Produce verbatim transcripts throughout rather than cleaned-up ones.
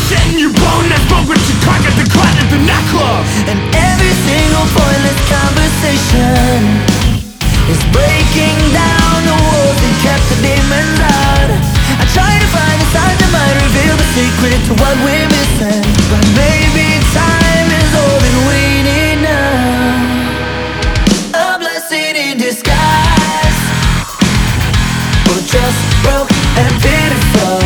Shitting your bone and smoke with your crack at the crack at the nightclub. And every single pointless conversation is breaking down the walls that kept the demons out. I try to find a sign that might reveal the secret to what we're missing, but maybe time is all that we need now. A blessing in disguise, or just broke and pitiful.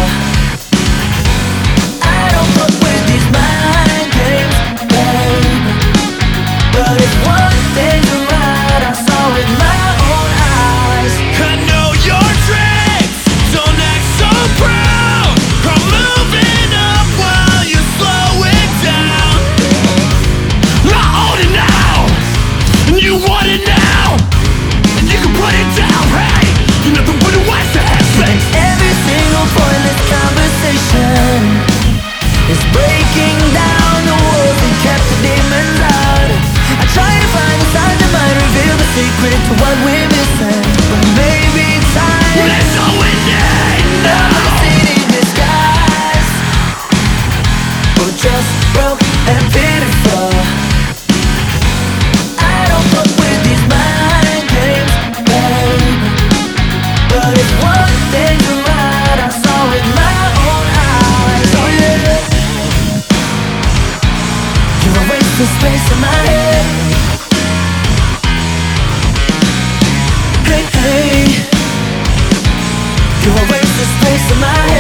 I don't fuck with these mind games, babe, but if one thing's right, I saw with my own eyes. I know your tricks, don't act so proud. I'm moving up while you slow it down. I own it now, and you want it now, and you can put it down. Hey, you're not the one who has to have sex. Every single pointless conversation is breaking down the walls that kept the demons out. I try to find a sign that might reveal the secret to what we're missing, but maybe time That's all we need now. a blessing in disguise, or just broke and pitiful. I don't fuck with these mind games, babe, but if one thing's right, I saw with my own eyes. Oh yeah, you're a waste of space in my head. Hey, hey, you're a waste of space in my head.